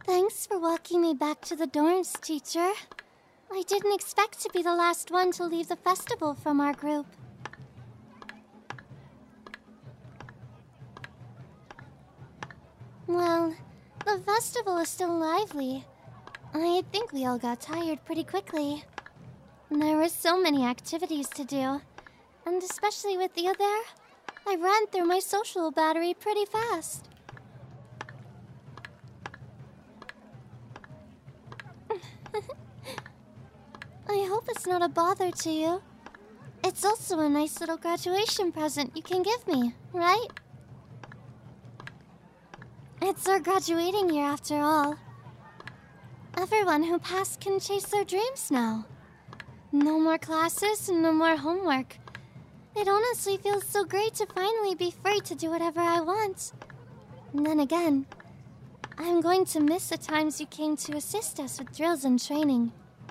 Thanks for walking me back to the dorms, teacher. I didn't expect to be the last one to leave the festival from our group. Well, the festival is still lively. I think we all got tired pretty quickly. There were so many activities to do, and especially with you there, I ran through my social battery pretty fast. I hope it's not a bother to you. It's also a nice little graduation present you can give me, right? It's our graduating year after all. Everyone who passed can chase their dreams now. No more classes, no more homework. It honestly feels so great to finally be free to do whatever I want. And then again, I'm going to miss the times you came to assist us with drills and training.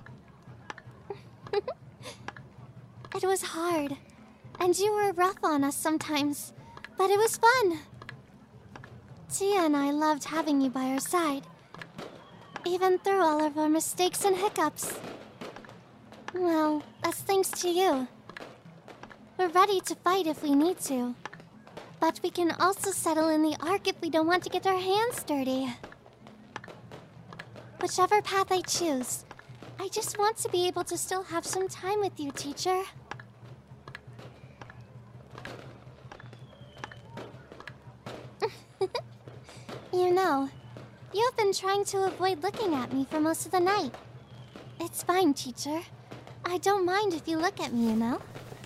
It was hard, and you were rough on us sometimes, but it was fun. Tia and I loved having you by our side, even through all of our mistakes and hiccups. Well, that's thanks to you. We're ready to fight if we need to, but we can also settle in the Ark if we don't want to get our hands dirty. Whichever path I choose, I just want to be able to still have some time with you, teacher. You know, you've been trying to avoid looking at me for most of the night. It's fine, teacher. I don't mind if you look at me, you know?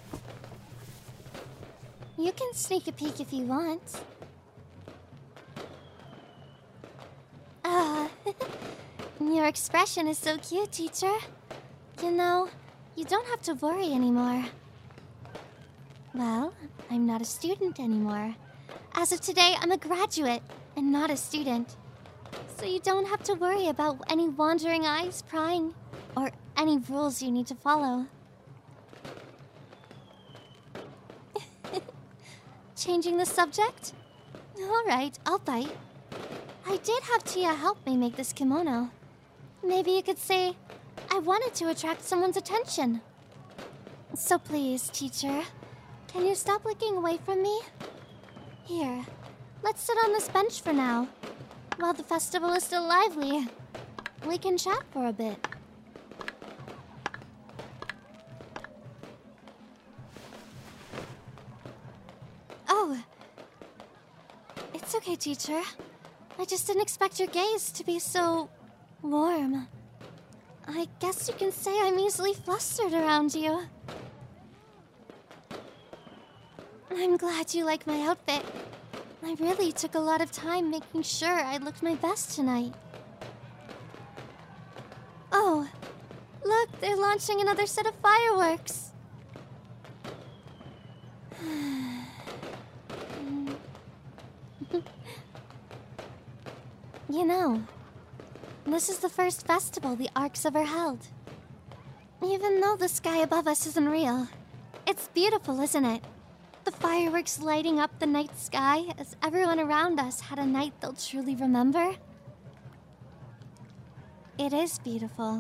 You can sneak a peek if you want. Your expression is so cute, teacher. You know, you don't have to worry anymore. Well, I'm not a student anymore. As of today, I'm a graduate and not a student. So you don't have to worry about any wandering eyes prying or any rules you need to follow. Changing the subject? Alright, I'll bite. I did have Tia help me make this kimono. Maybe you could say, I wanted to attract someone's attention. So please, teacher, can you stop looking away from me? Here, let's sit on this bench for now. While the festival is still lively, we can chat for a bit. Oh, it's okay, teacher. I just didn't expect your gaze to be so warm. I guess you can say I'm easily flustered around you. I'm glad you like my outfit. I really took a lot of time making sure I looked my best tonight. Oh, look, they're launching another set of fireworks. You know, this is the first festival the Ark's ever held. Even though the sky above us isn't real, it's beautiful, isn't it? The fireworks lighting up the night sky as everyone around us had a night they'll truly remember. It is beautiful.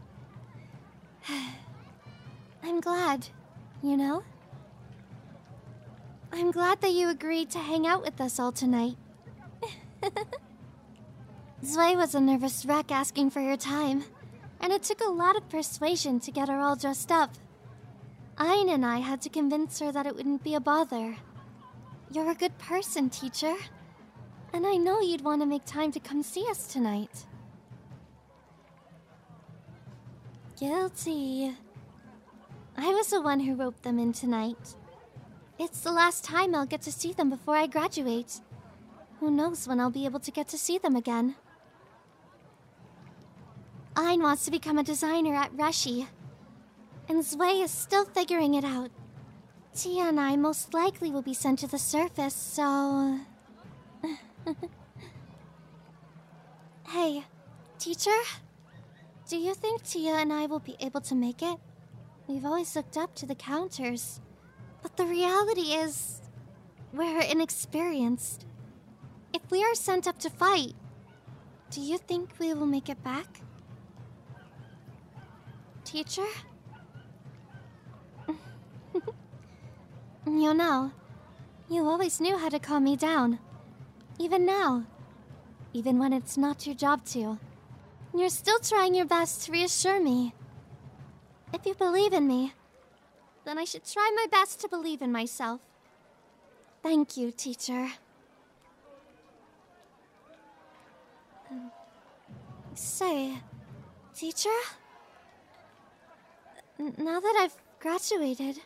I'm glad, you know? I'm glad that you agreed to hang out with us all tonight. Zwei was a nervous wreck asking for your time, and it took a lot of persuasion to get her all dressed up. Ayn and I had to convince her that it wouldn't be a bother. You're a good person, teacher, and I know you'd want to make time to come see us tonight. Guilty. I was the one who roped them in tonight. It's the last time I'll get to see them before I graduate. Who knows when I'll be able to get to see them again. Ayn wants to become a designer at Reshi, and Zwei is still figuring it out. Tia and I most likely will be sent to the surface, so... Hey, teacher? Do you think Tia and I will be able to make it? We've always looked up to the counters, but the reality is... we're inexperienced. If we are sent up to fight, Do you think we will make it back? Teacher? You know, you always knew how to calm me down. Even now. Even when it's not your job to. You're still trying your best to reassure me. If you believe in me, then I should try my best to believe in myself. Thank you, teacher. Say, teacher? Now that I've graduated,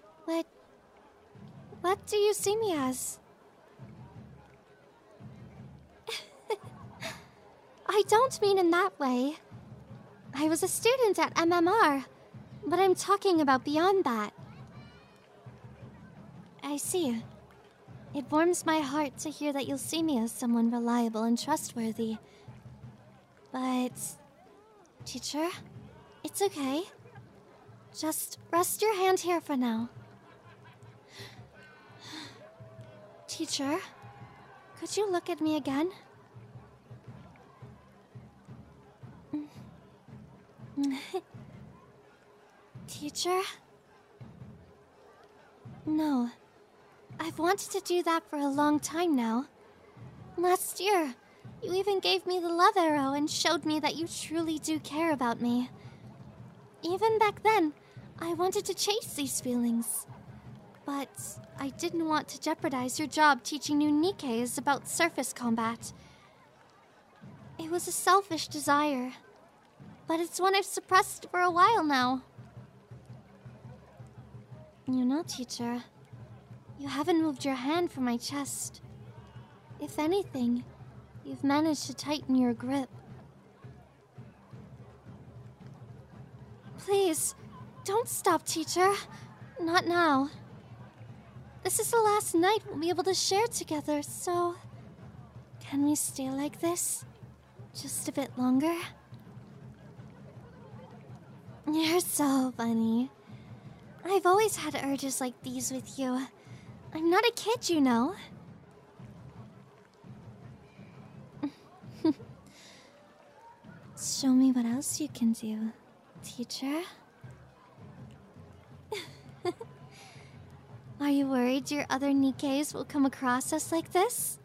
what do you see me as? I don't mean in that way. I was a student at MMR, but I'm talking about beyond that. I see. It warms my heart to hear that you'll see me as someone reliable and trustworthy. But... teacher, it's okay. Just rest your hand here for now. Teacher, could you look at me again? Teacher? No. I've wanted to do that for a long time now. Last year, you even gave me the love arrow and showed me that you truly do care about me. Even back then, I wanted to chase these feelings. But I didn't want to jeopardize your job teaching new Nikkeis about surface combat. It was a selfish desire, but it's one I've suppressed for a while now. You know, teacher, you haven't moved your hand from my chest. If anything, you've managed to tighten your grip. Please, don't stop, teacher. Not now. This is the last night we'll be able to share together, so... can we stay like this? Just a bit longer? You're so funny. I've always had urges like these with you. I'm not a kid, you know. Show me what else you can do, teacher. Are you worried your other Nikkeis will come across us like this?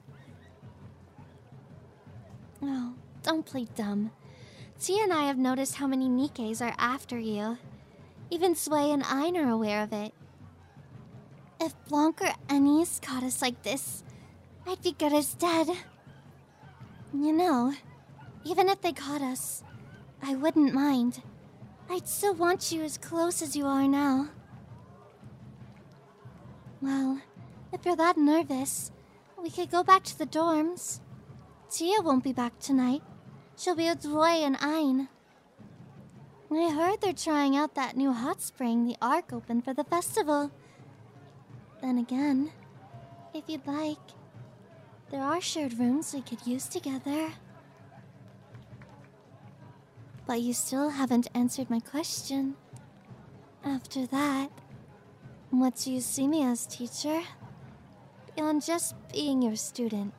Oh, don't play dumb. Tia and I have noticed how many Nikkeis are after you. Even Sway and Ayn are aware of it. If Blanc or Anise caught us like this, I'd be good as dead. You know, even if they caught us, I wouldn't mind. I'd still want you as close as you are now. Well, if you're that nervous, we could go back to the dorms. Tia won't be back tonight. She'll be with Roy and Ayn. I heard they're trying out that new hot spring the Ark opened for the festival. Then again, if you'd like, there are shared rooms we could use together. But you still haven't answered my question. After that, what do you see me as, teacher? Beyond just being your student.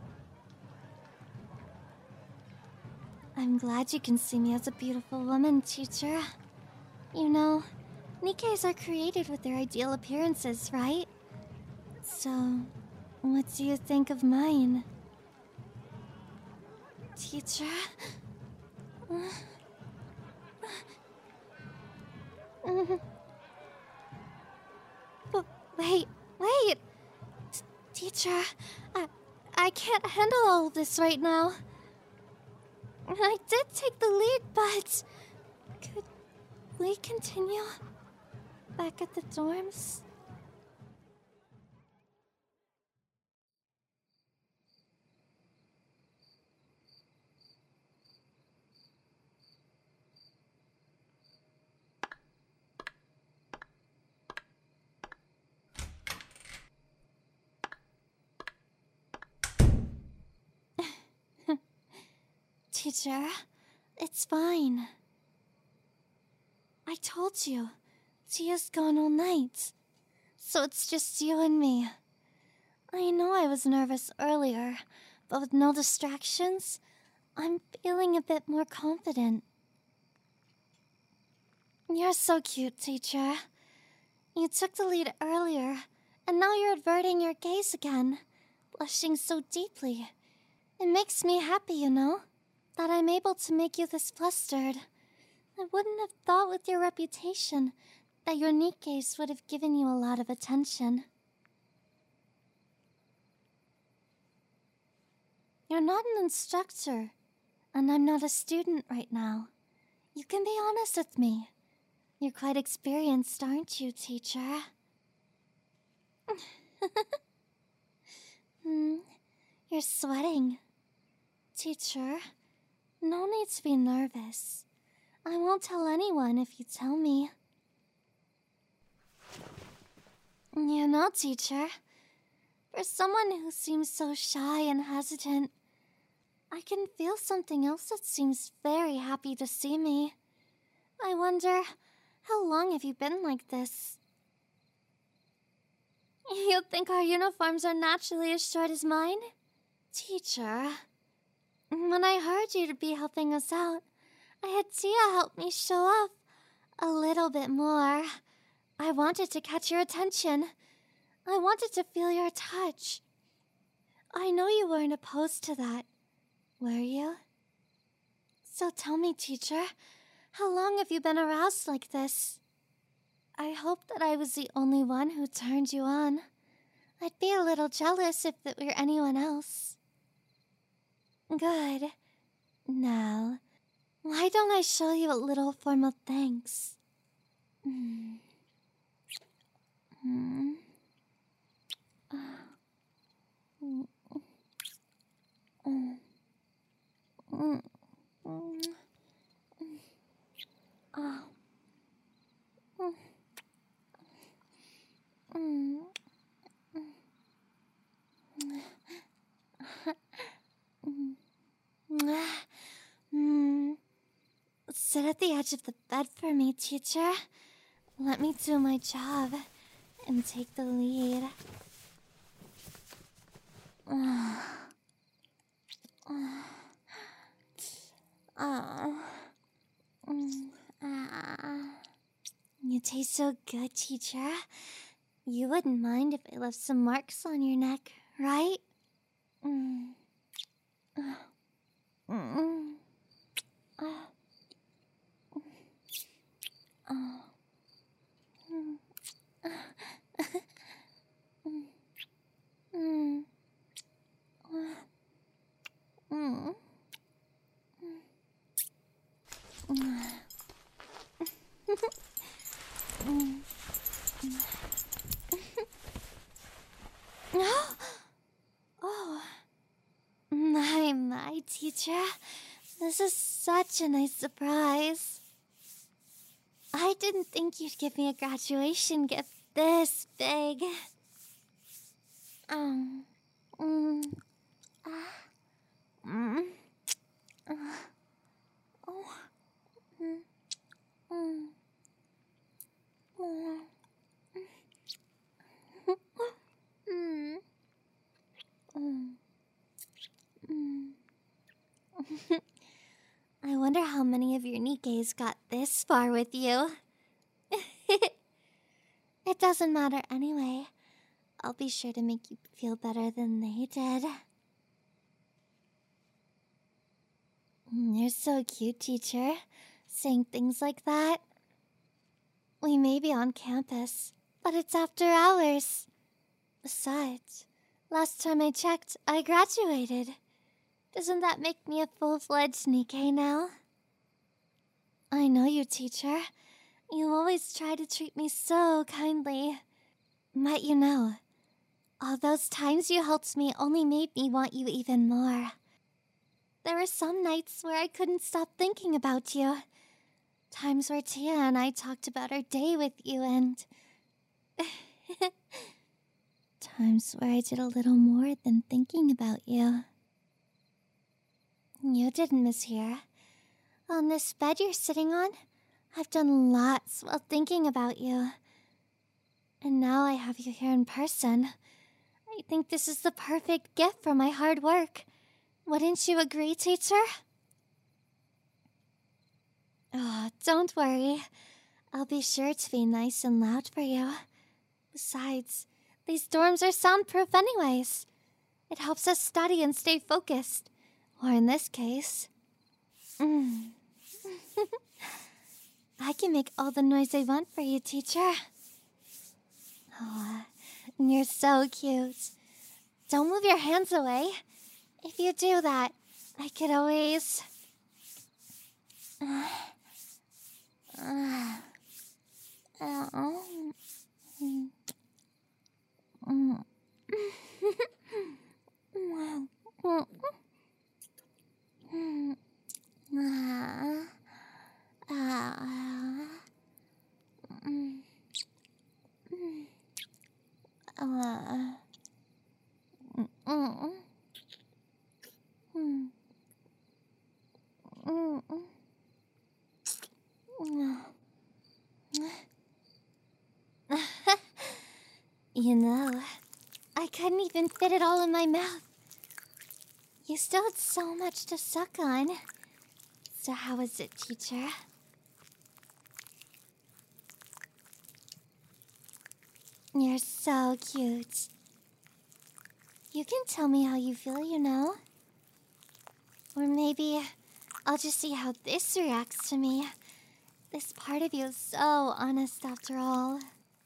I'm glad you can see me as a beautiful woman, teacher. You know, Nikkeis are created with their ideal appearances, right? So, what do you think of mine? Teacher? But wait! Teacher, I can't handle all of this right now. I did take the lead, but... could we continue back at the dorms? Teacher, it's fine. I told you, Tia's gone all night. So it's just you and me. I know I was nervous earlier, but with no distractions, I'm feeling a bit more confident. You're so cute, teacher. You took the lead earlier, and now you're averting your gaze again, blushing so deeply. It makes me happy, you know, that I'm able to make you this flustered. I wouldn't have thought with your reputation that your neat gaze would have given you a lot of attention. You're not an instructor, and I'm not a student right now. You can be honest with me. You're quite experienced, aren't you, teacher? You're sweating. Teacher, no need to be nervous. I won't tell anyone if you tell me. You know, teacher, for someone who seems so shy and hesitant, I can feel something else that seems very happy to see me. I wonder, how long have you been like this? You think our uniforms are naturally as short as mine? Teacher, when I heard you'd be helping us out, I had Tia help me show off a little bit more. I wanted to catch your attention. I wanted to feel your touch. I know you weren't opposed to that, were you? So tell me, teacher, how long have you been aroused like this? I hope that I was the only one who turned you on. I'd be a little jealous if it were anyone else. Good. Now, why don't I show you a little form of thanks? Sit at the edge of the bed for me, teacher. Let me do my job and take the lead. You taste so good, teacher. You wouldn't mind if I left some marks on your neck, right? Oh, my, teacher. This is such a nice surprise. I didn't think you'd give me a graduation gift this big. I wonder how many of your Nikkeis got this far with you. It doesn't matter anyway. I'll be sure to make you feel better than they did. You're so cute, teacher, saying things like that. We may be on campus, but it's after hours. Besides, last time I checked, I graduated. Doesn't that make me a full-fledged Nikkei now? I know you, teacher. You always try to treat me so kindly. But you know, all those times you helped me only made me want you even more. There were some nights where I couldn't stop thinking about you. Times where Tia and I talked about our day with you and... times where I did a little more than thinking about you. You didn't miss here. On this bed you're sitting on, I've done lots while thinking about you. And now I have you here in person. I think this is the perfect gift for my hard work. Wouldn't you agree, teacher? Oh, don't worry. I'll be sure to be nice and loud for you. Besides, these dorms are soundproof anyways. It helps us study and stay focused. Or in this case... I can make all the noise I want for you, teacher. Oh, you're so cute. Don't move your hands away. If you do that, I could always... You know, I couldn't even fit it all in my mouth. You still had so much to suck on. So how was it, teacher? You're so cute. You can tell me how you feel, you know? Or maybe I'll just see how this reacts to me. This part of you is so honest after all.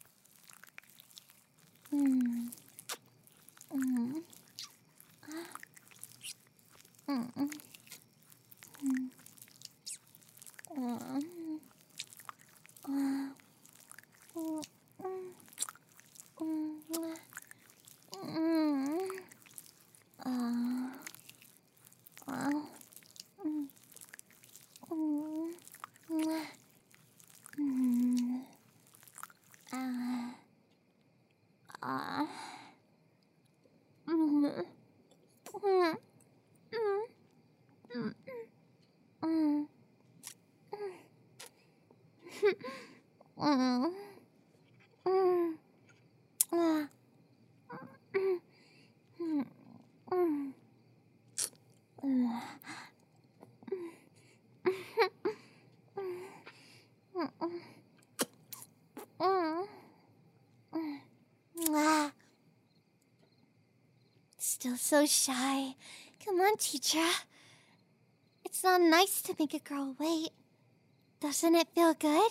Still so shy. Come on, teacher. It's not nice to make a girl wait. Doesn't it feel good?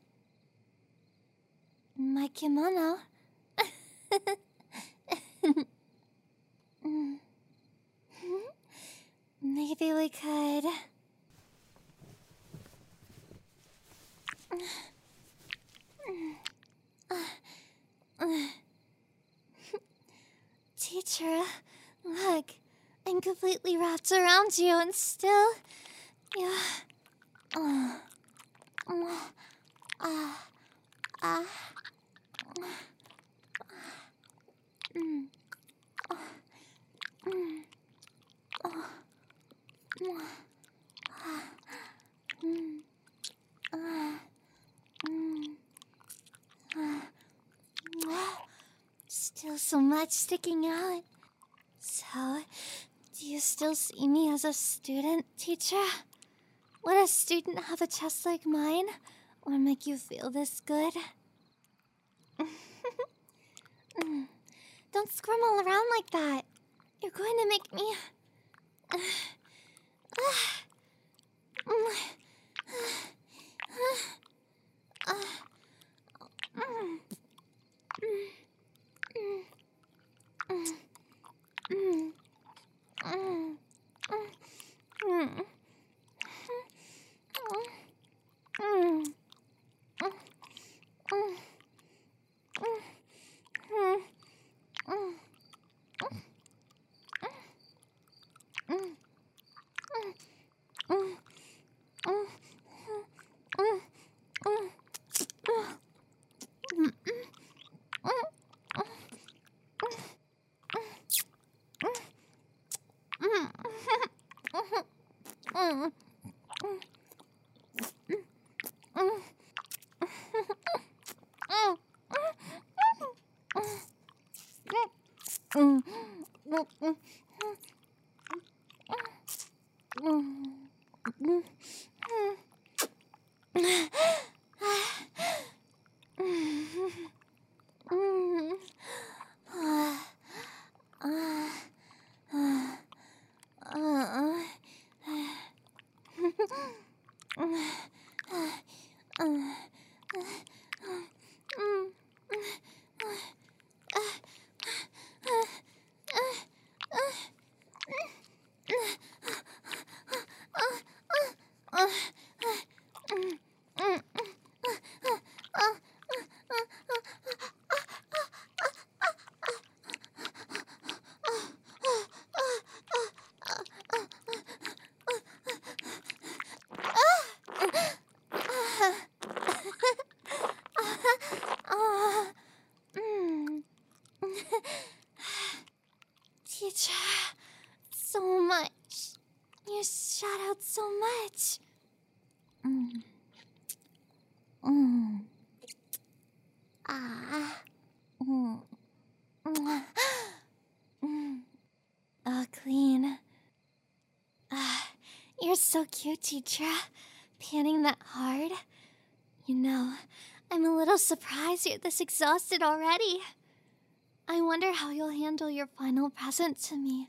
My kimono. Maybe we could... Teacher, look. I'm completely wrapped around you and still... Yeah... Still so much sticking out. So, do you still see me as a student, teacher? Would a student have a chest like mine? Or make you feel this good? Don't squirm around like that. You're going to make me... Teacher, so much. You shadowed so much. Oh, clean. You're so cute, teacher. Panning that hard. You know, I'm a little surprised you're this exhausted already. I wonder how you'll handle your final present to me.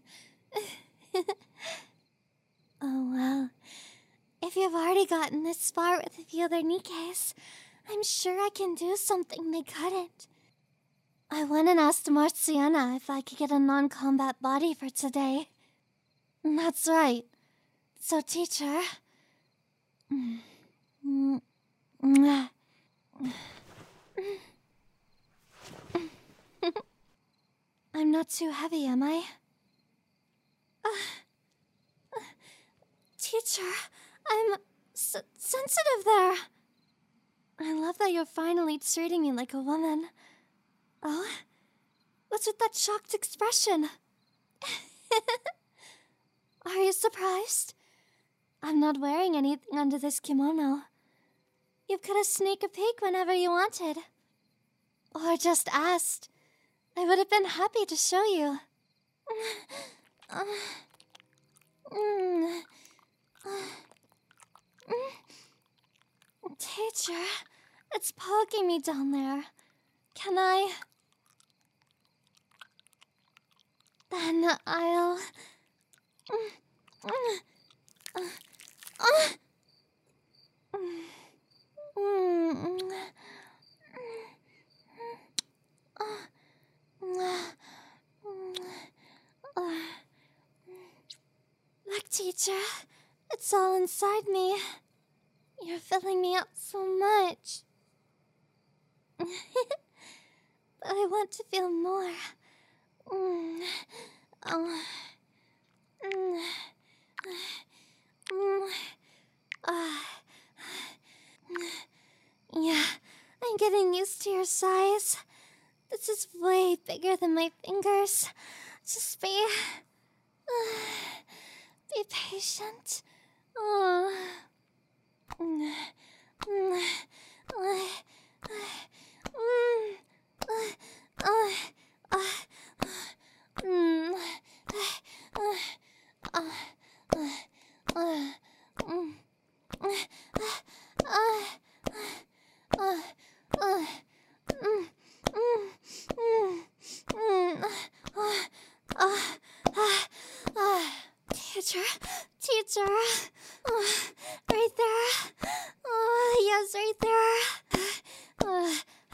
Oh, well. If you've already gotten this far with the other Nikkes, I'm sure I can do something they couldn't. I went and asked Marciana if I could get a non-combat body for today. That's right. So, teacher... I'm not too heavy, am I? Teacher, I'm sensitive there. I love that you're finally treating me like a woman. Oh? What's with that shocked expression? Are you surprised? I'm not wearing anything under this kimono. You could have sneaked a peek whenever you wanted. Or just asked. I would have been happy to show you. Teacher, it's poking me down there. Can I... Then I'll... Look, teacher, it's all inside me. You're filling me up so much. But I want to feel more. Yeah, I'm getting used to your size. This is way bigger than my fingers. Just be patient. Teacher, right there. Yes, right there.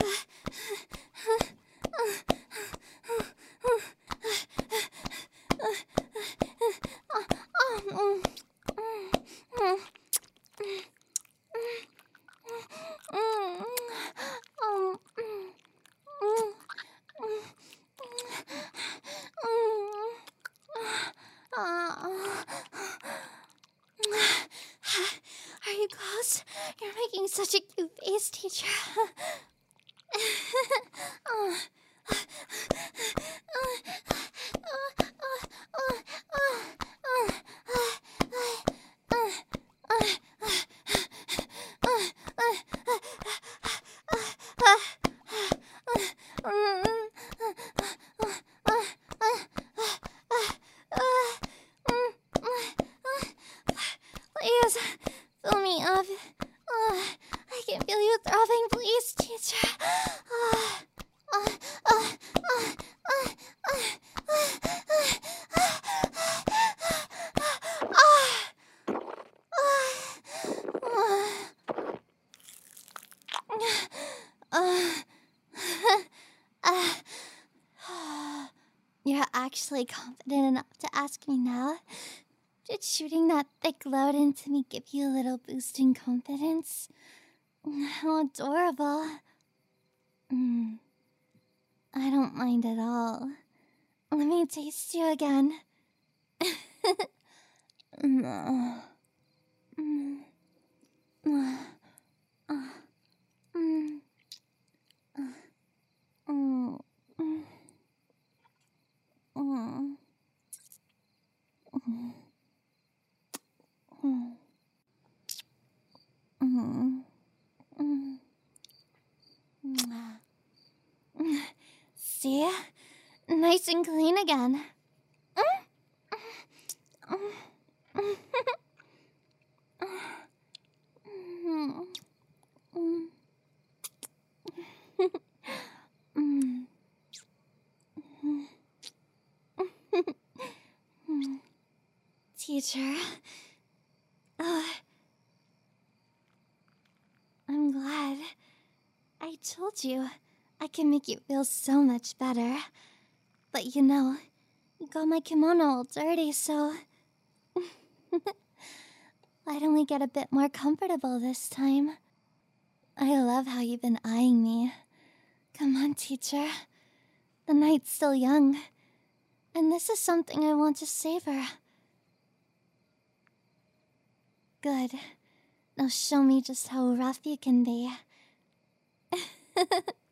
Are you close? You're making such a cute face, teacher. Please, fill me up. I can feel you throbbing, please, teacher. You're actually confident enough to ask me now? Did shooting that thick load into me give you a little boost in confidence? How adorable. I don't mind at all. Let me taste you again. See? Nice and clean again. Teacher. I'm glad. I told you I can make you feel so much better. But you got my kimono all dirty, so... Why don't we get a bit more comfortable this time? I love how you've been eyeing me. Come on, teacher. The night's still young, and this is something I want to savor. Good. Now show me just how rough you can be.